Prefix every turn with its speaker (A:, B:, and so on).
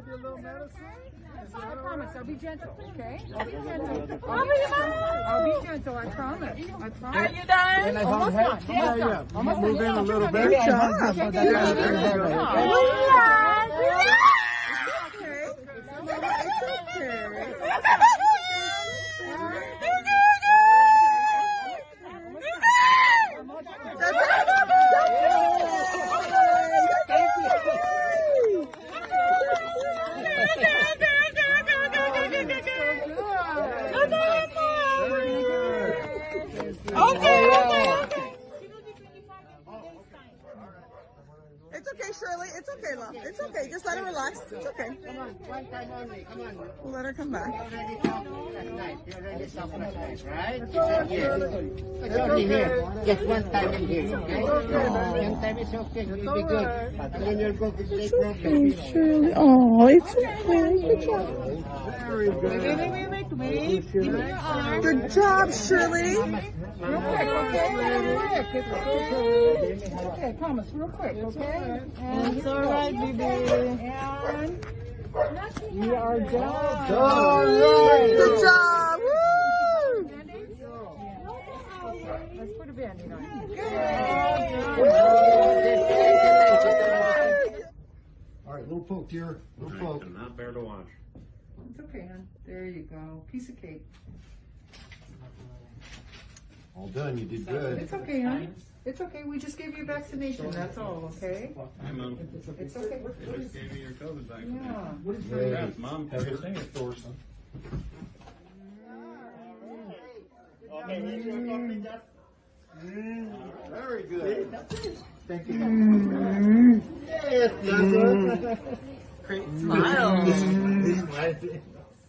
A: your little medicine?
B: I promise, I'll be gentle, okay? I'll be gentle. I'll be gentle, I promise. I promise.
C: Are you done?
B: Almost done.
A: Yeah. Move in a little bit.
B: Good job.
C: It's okay, Shirley. It's okay, love. It's okay. Just let her relax. It's okay.
D: Come on, one time only. Come on.
C: We'll let her come back.
D: You already talked last night. You already talked last night, right? It's only here. Just one time in here, okay? One time is okay. You'll be good. And then you'll go to the broken.
C: Shirley. Oh, it's okay. Good job.
A: Very good.
B: Wait.
C: Good job, Shirley.
B: Real quick, okay? Okay, promise, real quick, okay?
C: It's all right, baby.
B: And you are done.
A: All right.
C: Good job. Woo!
B: Let's put a band-aid on.
A: All right, little poke here. Little poke.
E: Not fair to watch.
B: It's okay, hon. There you go. Piece of cake.
A: All done. You did good.
B: It's okay, hon. It's okay. We just gave you a vaccination. That's all, okay?
E: Hi, Mom.
B: It's okay.
E: They just gave you your COVID vaccine.
B: Yeah.
E: Congrats, Mom.
A: Have a thing at Thorson. Very good.
D: Thank you.
C: Great smile.
D: This